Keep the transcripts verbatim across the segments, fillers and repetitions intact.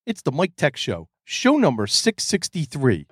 It's the Mike Tech Show, show number six sixty-three.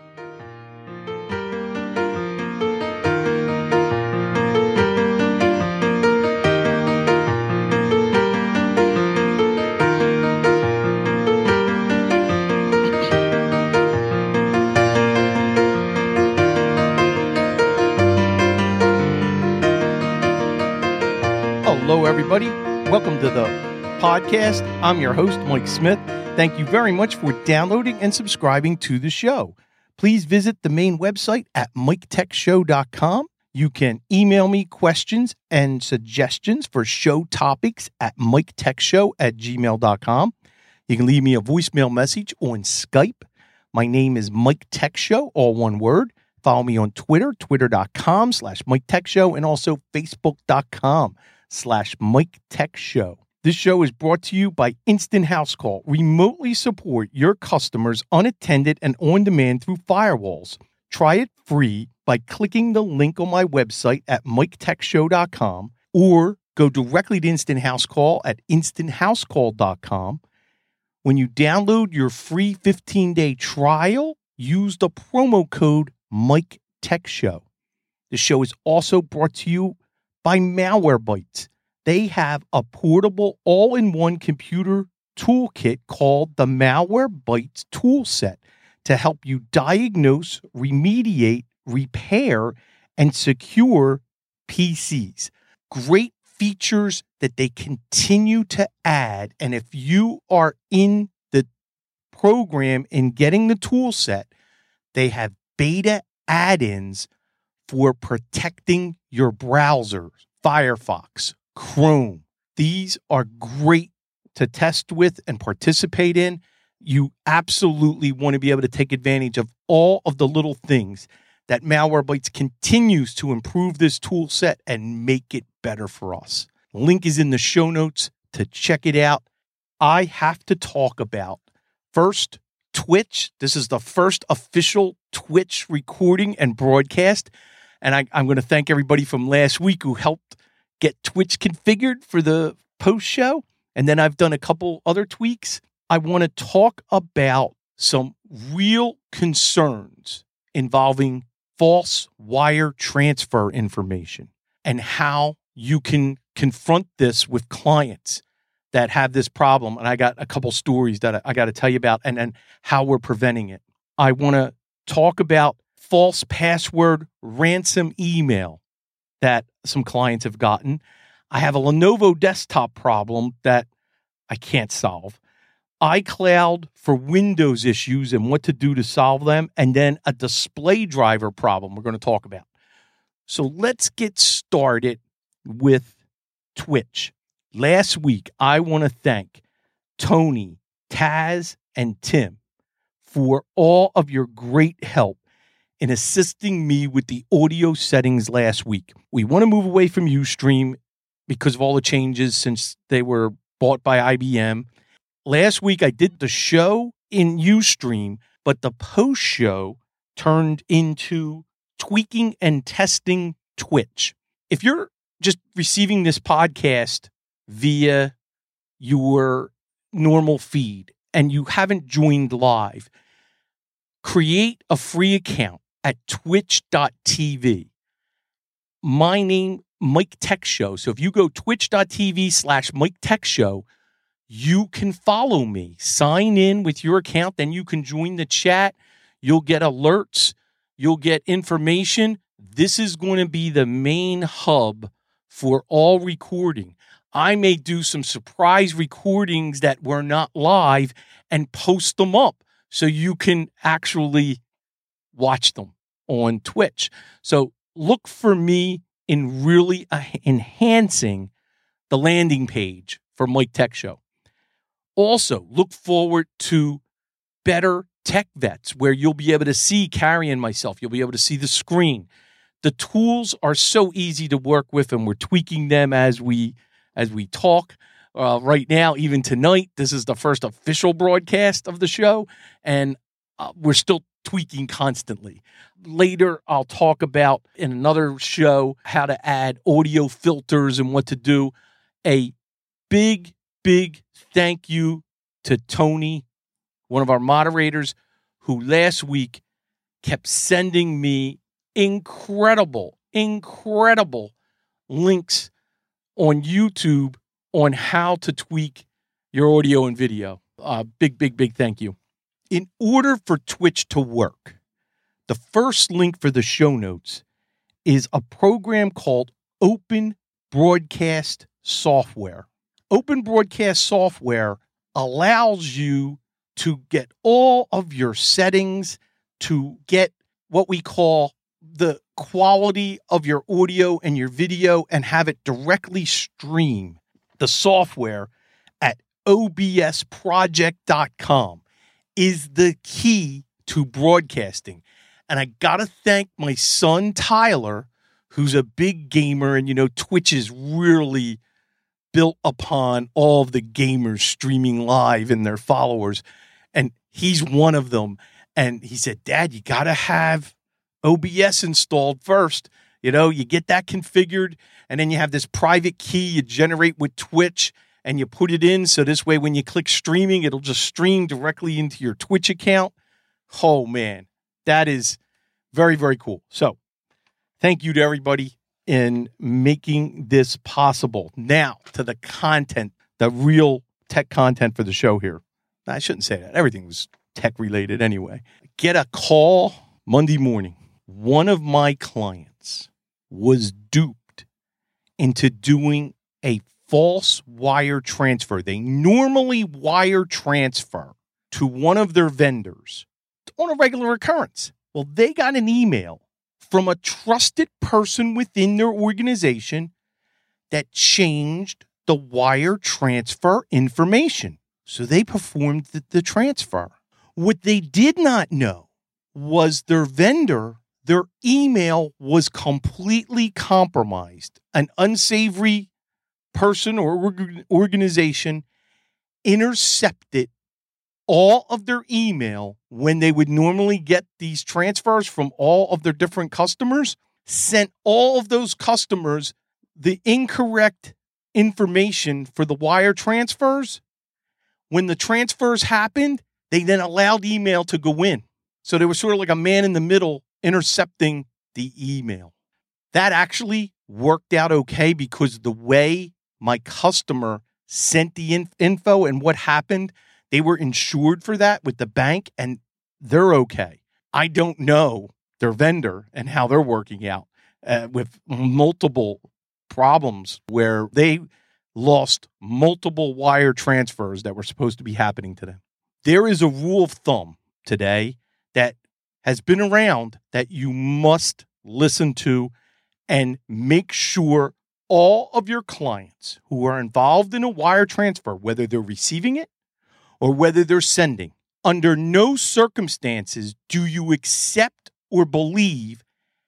Hello, everybody. Welcome to the podcast. I'm your host, Mike Smith. Thank you very much for downloading and subscribing to the show. Please visit the main website at mike tech show dot com. You can email me questions and suggestions for show topics at mike tech show at gmail dot com. You can leave me a voicemail message on Skype. My name is Mike Tech Show, all one word. Follow me on Twitter, twitter.com slash Mike Tech Show, and also facebook.com slash Mike Tech Show. This show is brought to you by Instant House Call. Remotely support your customers unattended and on demand through firewalls. Try it free by clicking the link on my website at mike tech show dot com or go directly to Instant House Call at instant house call dot com. When you download your free fifteen-day trial, use the promo code Mike Tech Show. The show is also brought to you by Malwarebytes. They have a portable all-in-one computer toolkit called the Malwarebytes Toolset to help you diagnose, remediate, repair, and secure P Cs. Great features that they continue to add. And if you are in the program in getting the toolset, they have beta add-ins for protecting your browsers, Firefox, Chrome. These are great to test with and participate in. You absolutely want to be able to take advantage of all of the little things that Malwarebytes continues to improve this tool set and make it better for us. Link is in the show notes to check it out. I have to talk about first Twitch. This is the first official Twitch recording and broadcast. And I, I'm going to thank everybody from last week who helped get Twitch configured for the post show. And then I've done a couple other tweaks. I want to talk about some real concerns involving false wire transfer information and how you can confront this with clients that have this problem. And I got a couple stories that I, I got to tell you about and, and how we're preventing it. I want to talk about false password ransom email that some clients have gotten. I have a Lenovo desktop problem that I can't solve. iCloud for Windows issues and what to do to solve them. And then a display driver problem we're going to talk about. So let's get started with Twitch. Last week, I want to thank Tony, Taz, and Tim for all of your great help in assisting me with the audio settings last week. We want to move away from Ustream because of all the changes since they were bought by I B M. Last week, I did the show in Ustream, but the post show turned into tweaking and testing Twitch. If you're just receiving this podcast via your normal feed and you haven't joined live, create a free account at twitch dot t v. My name, Mike Tech Show. So if you go twitch dot t v slash Mike Tech Show, you can follow me. Sign in with your account. Then you can join the chat. You'll get alerts. You'll get information. This is going to be the main hub for all recording. I may do some surprise recordings that were not live and post them up so you can actually watch them on Twitch. So look for me in really uh, enhancing the landing page for Mike Tech Show. Also, look forward to better tech vets where you'll be able to see Carrie and myself. You'll be able to see the screen. The tools are so easy to work with, and we're tweaking them as we as we talk. Uh, right now, even tonight, this is the first official broadcast of the show, and uh, we're still tweaking constantly. Later, I'll talk about in another show how to add audio filters and what to do. A big, big thank you to Tony one of our moderators who last week kept sending me incredible, incredible links on YouTube on how to tweak your audio and video. Uh, big, big, big thank you. In order for Twitch to work, the first link for the show notes is a program called Open Broadcast Software. Open Broadcast Software allows you to get all of your settings, to get what we call the quality of your audio and your video and have it directly stream the software at O B S project dot com is the key to broadcasting. And I got to thank my son, Tyler, who's a big gamer. And, you know, Twitch is really built upon all of the gamers streaming live and their followers. And he's one of them. And he said, Dad, you got to have O B S installed first. You know, you get that configured, and then you have this private key you generate with Twitch, and you put it in. So this way, when you click streaming, it'll just stream directly into your Twitch account. Oh, man, that is very, very cool. So thank you to everybody in making this possible. Now to the content, the real tech content for the show here. I shouldn't say that. Everything was tech related anyway. Get a call Monday morning. One of my clients was duped into doing a false wire transfer. They normally wire transfer to one of their vendors on a regular occurrence. Well, they got an email from a trusted person within their organization that changed the wire transfer information. So they performed the, the transfer. What they did not know was their vendor, their email was completely compromised. An unsavory person or organization intercepted all of their email when they would normally get these transfers from all of their different customers, sent all of those customers the incorrect information for the wire transfers. When the transfers happened, they then allowed email to go in. So they were sort of like a man in the middle intercepting the email. That actually worked out okay because the way my customer sent the in- info and what happened, they were insured for that with the bank and they're okay. I don't know their vendor and how they're working out uh, with multiple problems where they lost multiple wire transfers that were supposed to be happening to them. There is a rule of thumb today that has been around that you must listen to and make sure all of your clients who are involved in a wire transfer, whether they're receiving it or whether they're sending, under no circumstances do you accept or believe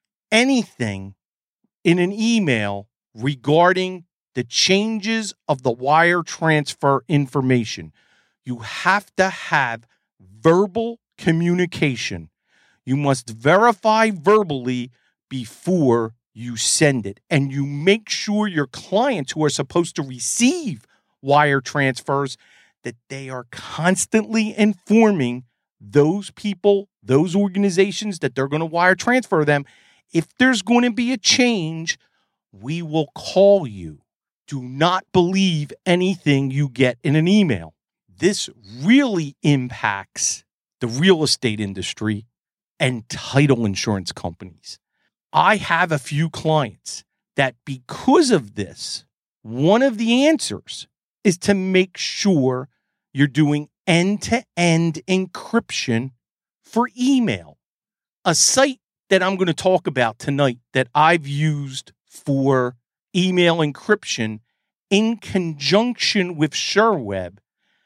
anything in an email regarding the changes of the wire transfer information. You have to have verbal communication. You must verify verbally before you send it. And you make sure your clients who are supposed to receive wire transfers that they are constantly informing those people, those organizations that they're going to wire transfer them. If there's going to be a change, we will call you. Do not believe anything you get in an email. This really impacts the real estate industry and title insurance companies. I have a few clients that because of this, one of the answers is to make sure you're doing end-to-end encryption for email. A site that I'm going to talk about tonight that I've used for email encryption in conjunction with SureWeb,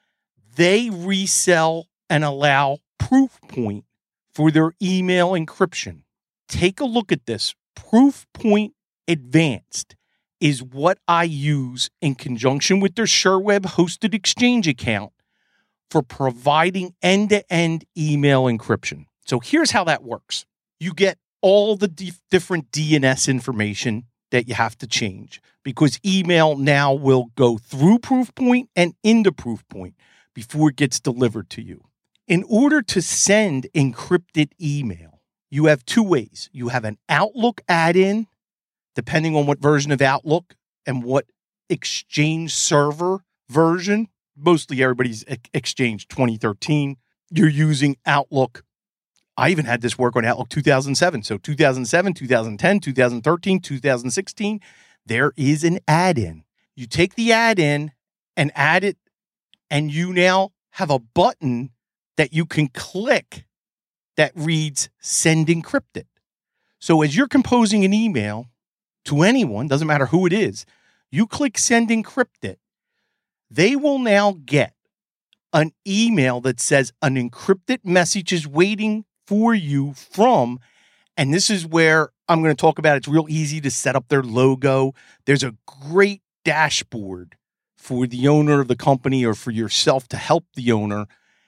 they resell and allow Proofpoint for their email encryption. Take a look at this. Proofpoint Advanced is what I use in conjunction with their SureWeb hosted exchange account for providing end-to-end email encryption. So here's how that works. You get all the d- different D N S information that you have to change because email now will go through Proofpoint and into Proofpoint before it gets delivered to you. In order to send encrypted email, you have two ways. You have an Outlook add-in, depending on what version of Outlook and what Exchange server version. Mostly everybody's Exchange twenty thirteen. You're using Outlook. I even had this work on Outlook two thousand seven. So two thousand seven, two thousand ten, two thousand thirteen, two thousand sixteen, there is an add-in. You take the add-in and add it, and you now have a button that you can click that reads Send Encrypted. So as you're composing an email to anyone, doesn't matter who it is, you click Send Encrypted. They will now get an email that says an encrypted message is waiting for you from, and this is where I'm going to talk about, it's real easy to set up their logo. There's a great dashboard for the owner of the company or for yourself to help the owner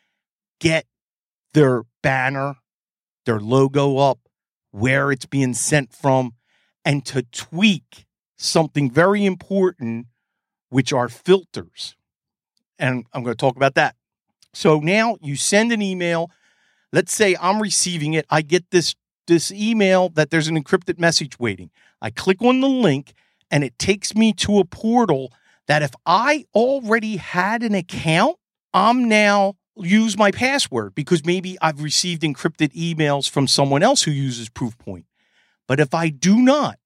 get their banner, their logo up, where it's being sent from, and to tweak something very important, which are filters. And I'm going to talk about that. So now you send an email. Let's say I'm receiving it. I get this, this email that there's an encrypted message waiting. I click on the link and it takes me to a portal that if I already had an account, I'm now use my password because maybe I've received encrypted emails from someone else who uses Proofpoint. But if I do not,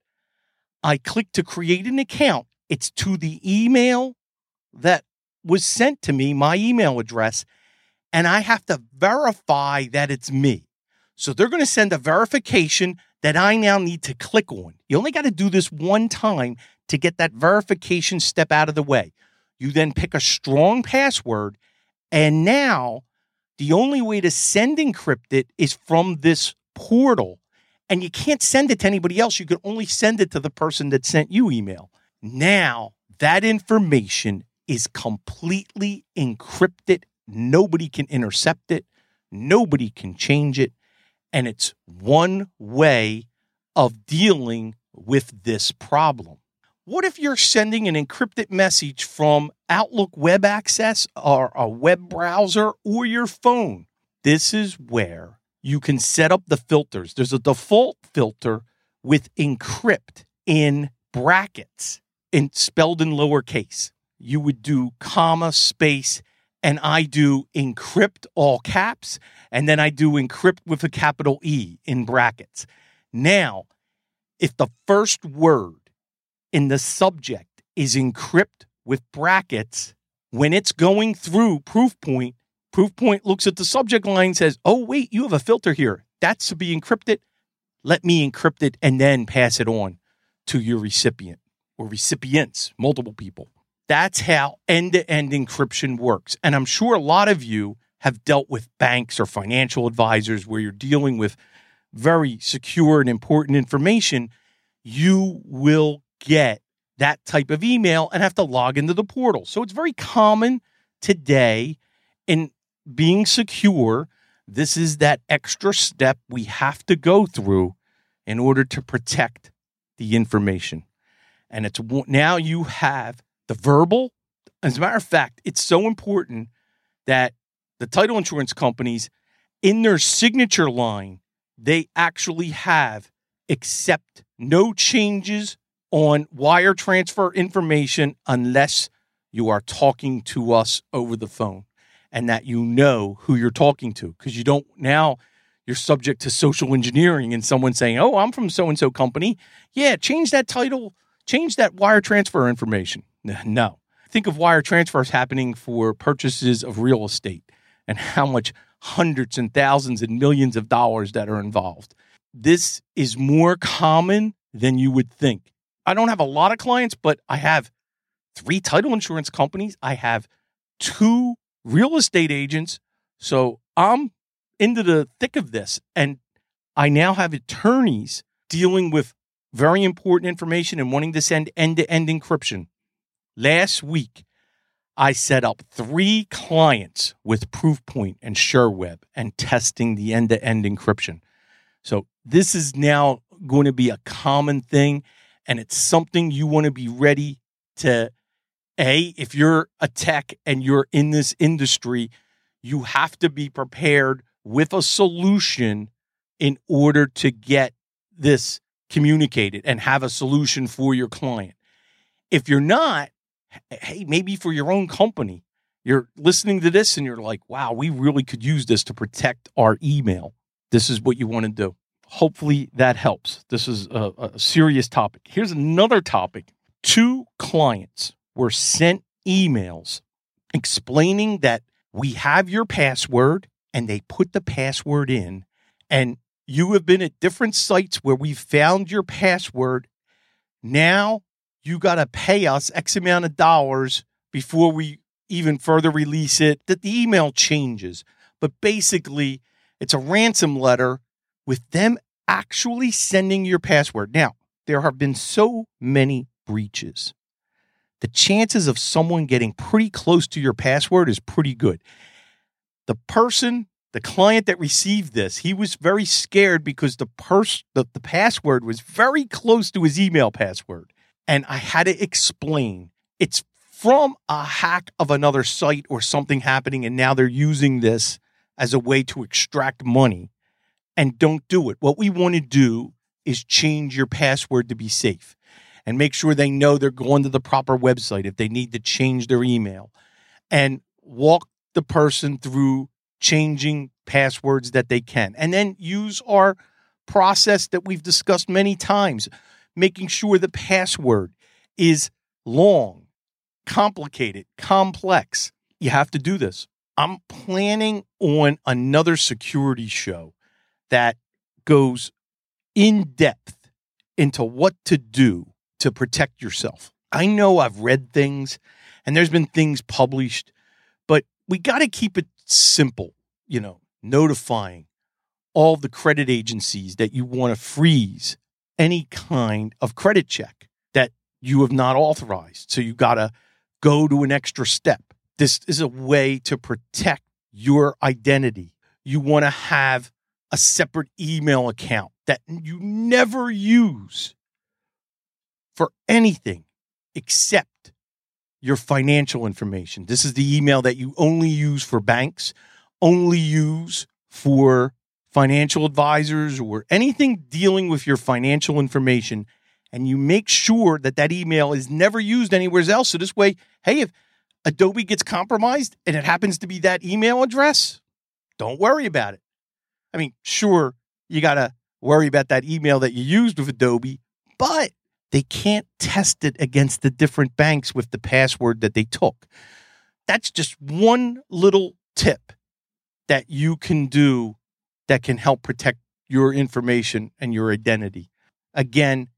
I click to create an account. It's to the email that was sent to me, my email address, and I have to verify that it's me. So they're going to send a verification that I now need to click on. You only got to do this one time to get that verification step out of the way. You then pick a strong password, and now the only way to send encrypted is from this portal. And you can't send it to anybody else. You can only send it to the person that sent you email. Now that information is completely encrypted. Nobody can intercept it. Nobody can change it. And it's one way of dealing with this problem. What if you're sending an encrypted message from Outlook Web Access or a web browser or your phone? This is where you can set up the filters. There's a default filter with encrypt in brackets and spelled in lowercase. You would do comma, space, and I do encrypt all caps, and then I do encrypt with a capital E in brackets. Now, if the first word in the subject is encrypt with brackets, when it's going through Proofpoint, Proofpoint looks at the subject line and says, oh, wait, you have a filter here. That's to be encrypted. Let me encrypt it and then pass it on to your recipient or recipients, multiple people. That's how end-to-end encryption works. And I'm sure a lot of you have dealt with banks or financial advisors where you're dealing with very secure and important information. You will get that type of email and have to log into the portal. So it's very common today in being secure. This is that extra step we have to go through in order to protect the information. And it's now you have the verbal. As a matter of fact, it's so important that the title insurance companies, in their signature line, they actually have accept no changes on wire transfer information unless you are talking to us over the phone and that you know who you're talking to, because you don't now you're subject to social engineering and someone saying, oh, I'm from so-and-so company. Yeah, change that title, change that wire transfer information. No. Think of wire transfers happening for purchases of real estate and how much hundreds and thousands and millions of dollars that are involved. This is more common than you would think. I don't have a lot of clients, but I have three title insurance companies. I have two real estate agents. So I'm into the thick of this. And I now have attorneys dealing with very important information and wanting to send end-to-end encryption. Last week, I set up three clients with Proofpoint and SureWeb and testing the end-to-end encryption. So this is now going to be a common thing, and it's something you want to be ready to, A, if you're a tech and you're in this industry, You have to be prepared with a solution in order to get this communicated and have a solution for your client. If you're not, hey, maybe for your own company, you're listening to this and you're like, wow, we really could use this to protect our email. This is what you want to do. Hopefully that helps. This is a, a serious topic. Here's another topic. Two clients were sent emails explaining that we have your password, and they put the password in, and you have been at different sites where we found your password. Now you got to pay us X amount of dollars before we even further release it, that the email changes. But basically, it's a ransom letter with them actually sending your password. Now, there have been so many breaches. The chances of someone getting pretty close to your password is pretty good. The person, the client that received this, he was very scared because the pers- the, the password was very close to his email password. And I had to explain, it's from a hack of another site or something happening, and now they're using this as a way to extract money. And don't do it. What we want to do is change your password to be safe and make sure they know they're going to the proper website if they need to change their email, and walk the person through changing passwords that they can. And then use our process that we've discussed many times, making sure the password is long, complicated, complex. You have to do this. I'm planning on another security show that goes in depth into what to do to protect yourself. I know I've read things and there's been things published, but we got to keep it simple, you know, notifying all the credit agencies that you want to freeze any kind of credit check that you have not authorized. So you got to go to an extra step. This is a way to protect your identity. You want to have a separate email account that you never use for anything except your financial information. This is the email that you only use for banks, only use for financial advisors or anything dealing with your financial information. And you make sure that that email is never used anywhere else. So this way, hey, if Adobe gets compromised and it happens to be that email address, don't worry about it. I mean, sure, you got to worry about that email that you used with Adobe, but they can't test it against the different banks with the password that they took. That's just one little tip that you can do that can help protect your information and your identity. Again,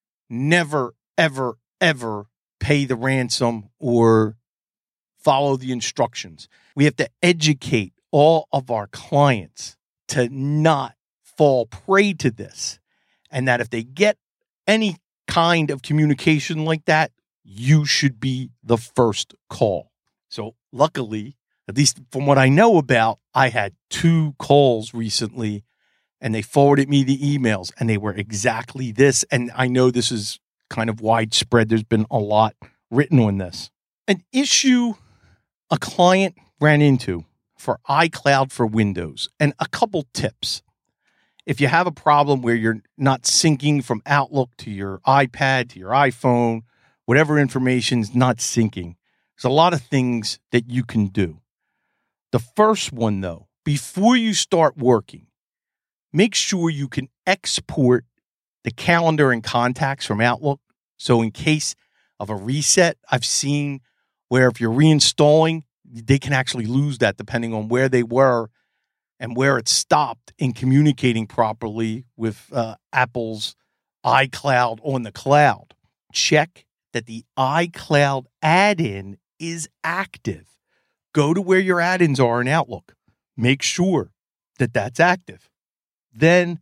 never, ever, ever pay the ransom or follow the instructions. We have to educate all of our clients to not fall prey to this, and that if they get any kind of communication like that, you should be the first call. So luckily, at least from what I know about, I had two calls recently and they forwarded me the emails and they were exactly this. And I know this is kind of widespread. There's been a lot written on this. An issue a client ran into for iCloud for Windows, and a couple tips. If you have a problem where you're not syncing from Outlook to your iPad, to your iPhone, whatever information's not syncing, there's a lot of things that you can do. The first one, though, before you start working, make sure you can export the calendar and contacts from Outlook. So in case of a reset, I've seen where if you're reinstalling, they can actually lose that depending on where they were and where it stopped in communicating properly with uh, Apple's iCloud on the cloud. Check that the iCloud add-in is active. Go to where your add-ins are in Outlook. Make sure that that's active. Then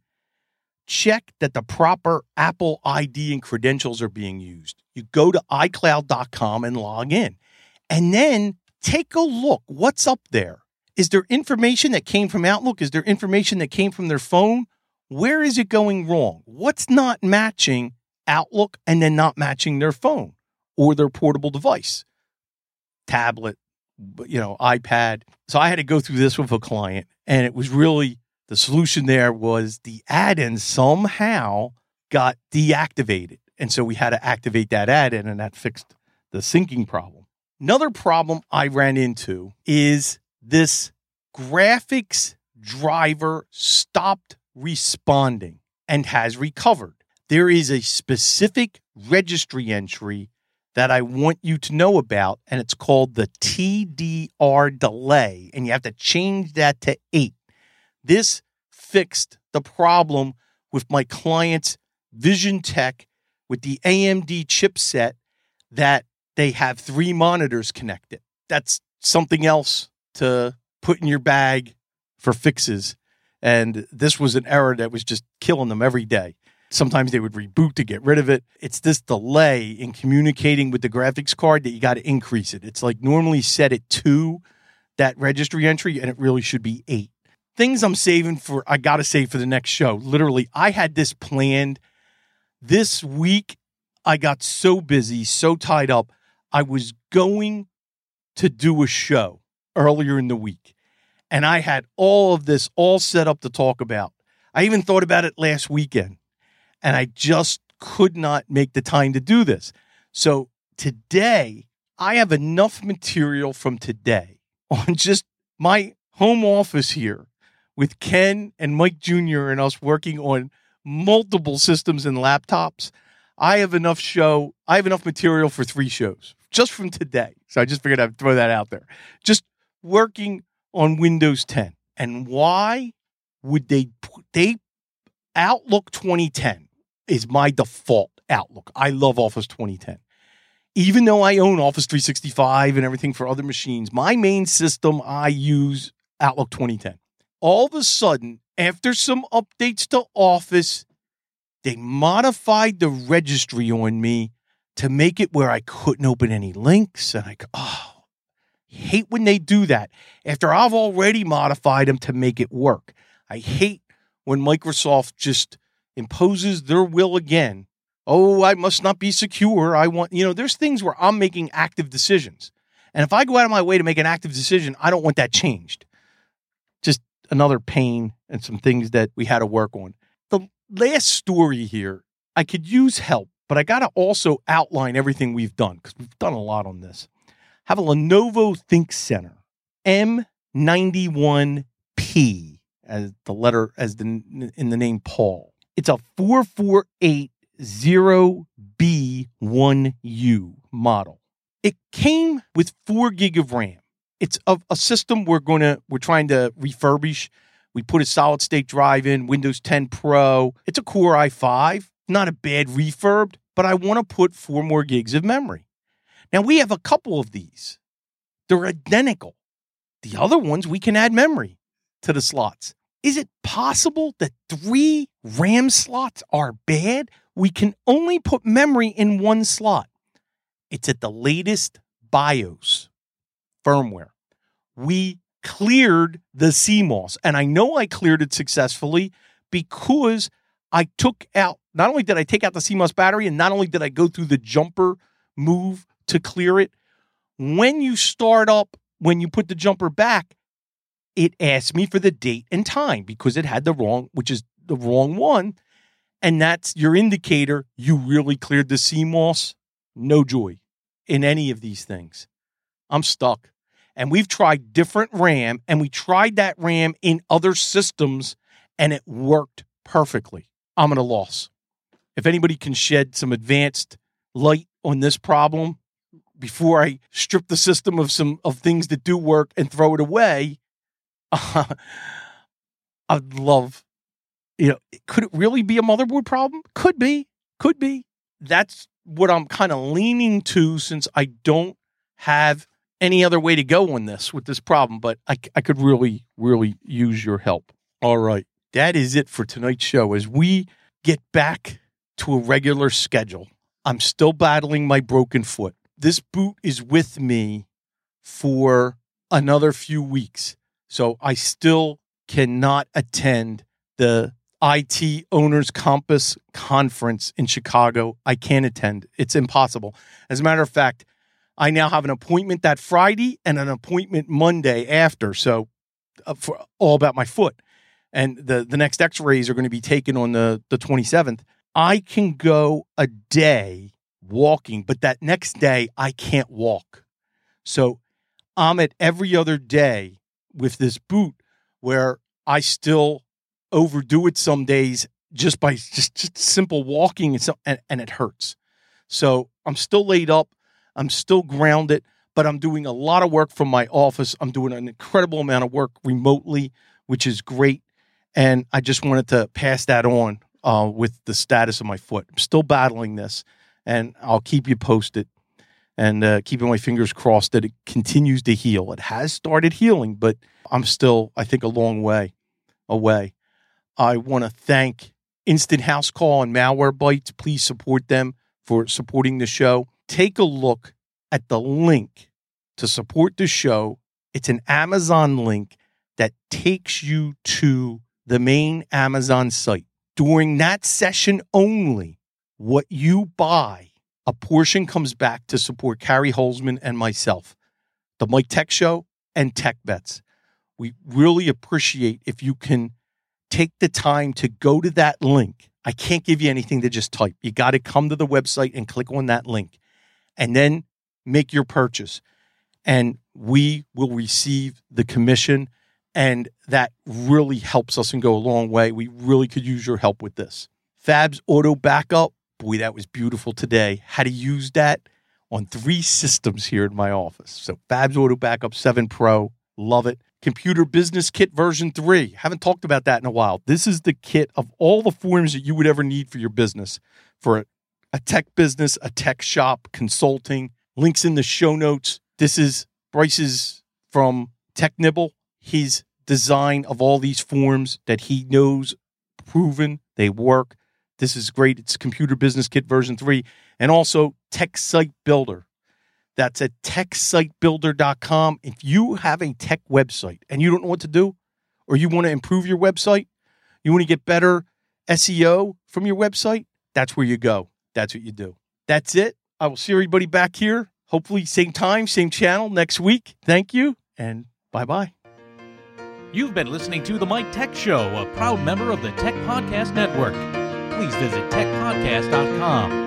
check that the proper Apple I D and credentials are being used. You go to i cloud dot com and log in. And then take a look. What's up there? Is there information that came from Outlook? Is there information that came from their phone? Where is it going wrong? What's not matching Outlook and then not matching their phone or their portable device, tablet, you know, iPad. So I had to go through this with a client, and it was really, the solution there was the add-in somehow got deactivated. And so we had to activate that add-in, and that fixed the syncing problem. Another problem I ran into is this graphics driver stopped responding and has recovered. There is a specific registry entry that I want you to know about, and it's called the T D R delay, and you have to change that to eight. This fixed the problem with my client's Vision Tech with the A M D chipset that they have three monitors connected. That's something else to put in your bag for fixes. And this was an error that was just killing them every day. Sometimes they would reboot to get rid of it. It's this delay in communicating with the graphics card that you got to increase it. It's like normally set at two, that registry entry, and it really should be eight. Things I'm saving for, I got to save for the next show. Literally, I had this planned. This week, I got so busy, so tied up. I was going to do a show earlier in the week, and I had all of this all set up to talk about. I even thought about it last weekend, and I just could not make the time to do this. So today, I have enough material from today on just my home office here with Ken and Mike Junior and us working on multiple systems and laptops. I have enough show. I have enough material for three shows just from today. So I just figured I'd throw that out there. Just working on Windows ten. And why would they put, they Outlook twenty ten is my default Outlook. I love Office twenty ten. Even though I own Office three sixty-five and everything for other machines, my main system, I use Outlook twenty ten. All of a sudden, after some updates to Office, they modified the registry on me to make it where I couldn't open any links. And I go, oh, hate when they do that after I've already modified them to make it work. I hate when Microsoft just imposes their will again. Oh, I must not be secure. I want, you know, there's things where I'm making active decisions. And if I go out of my way to make an active decision, I don't want that changed. Just another pain and some things that we had to work on. The last story here, I could use help, but I got to also outline everything we've done because we've done a lot on this. Have a Lenovo ThinkCentre M ninety-one P as the letter, as the in the name Paul. It's a four four eight zero B one U model. It came with four gig of RAM. It's a, a system we're going to, we're trying to refurbish. We put a solid state drive in, Windows ten Pro. It's a Core i five, not a bad refurb, but I want to put four more gigs of memory. Now we have a couple of these. They're identical. The other ones, we can add memory to the slots. Is it possible that three RAM slots are bad? We can only put memory in one slot. It's at the latest BIOS firmware. We cleared the C MOS, and I know I cleared it successfully because I took out, not only did I take out the C MOS battery, and not only did I go through the jumper move to clear it, when you start up, when you put the jumper back, it asked me for the date and time because it had the wrong, which is the wrong one. And that's your indicator you really cleared the C MOS. No joy in any of these things. I'm stuck. And we've tried different RAM, and we tried that RAM in other systems, and it worked perfectly. I'm at a loss. If anybody can shed some advanced light on this problem before I strip the system of some of things that do work and throw it away, uh, I'd love, you know, could it really be a motherboard problem? Could be, could be. That's what I'm kind of leaning to since I don't have any other way to go on this with this problem, but I, I could really, really use your help. All right. That is it for tonight's show. As we get back to a regular schedule, I'm still battling my broken foot. This boot is with me for another few weeks. So I still cannot attend the I T Owners Compass Conference in Chicago. I can't attend. It's impossible. As a matter of fact, I now have an appointment that Friday and an appointment Monday after. So uh, for all about my foot. And the, the next x-rays are going to be taken on the, the twenty-seventh. I can go a day walking, but that next day I can't walk. So I'm at every other day with this boot where I still overdo it some days just by just, just simple walking and, so, and, and it hurts. So I'm still laid up. I'm still grounded, but I'm doing a lot of work from my office. I'm doing an incredible amount of work remotely, which is great. And I just wanted to pass that on uh, with the status of my foot. I'm still battling this, and I'll keep you posted and uh, keeping my fingers crossed that it continues to heal. It has started healing, but I'm still, I think, a long way away. I want to thank Instant House Call and Malwarebytes. Please support them for supporting the show. Take a look at the link to support the show. It's an Amazon link that takes you to the main Amazon site. During that session only, what you buy, a portion comes back to support Carrie Holzman and myself, the Mike Tech Show, and Tech Bets. We really appreciate if you can take the time to go to that link. I can't give you anything to just type. You got to come to the website and click on that link and then make your purchase. And we will receive the commission. And that really helps us and go a long way. We really could use your help with this. Fabs Auto Backup. Boy, that was beautiful today. How to use that on three systems here in my office. So Fabs Auto Backup seven Pro. Love it. Computer Business Kit version three. Haven't talked about that in a while. This is the kit of all the forms that you would ever need for your business. For a, a tech business, a tech shop, consulting. Links in the show notes. This is Bryce's from TechNibble. His design of all these forms that he knows, proven, they work. This is great. It's Computer Business Kit version three. And also Tech Site Builder. That's at tech site builder dot com. If you have a tech website and you don't know what to do, or you want to improve your website, you want to get better S E O from your website, that's where you go. That's what you do. That's it. I will see everybody back here. Hopefully same time, same channel next week. Thank you, and bye-bye. You've been listening to The Mike Tech Show, a proud member of the Tech Podcast Network. Please visit tech podcast dot com.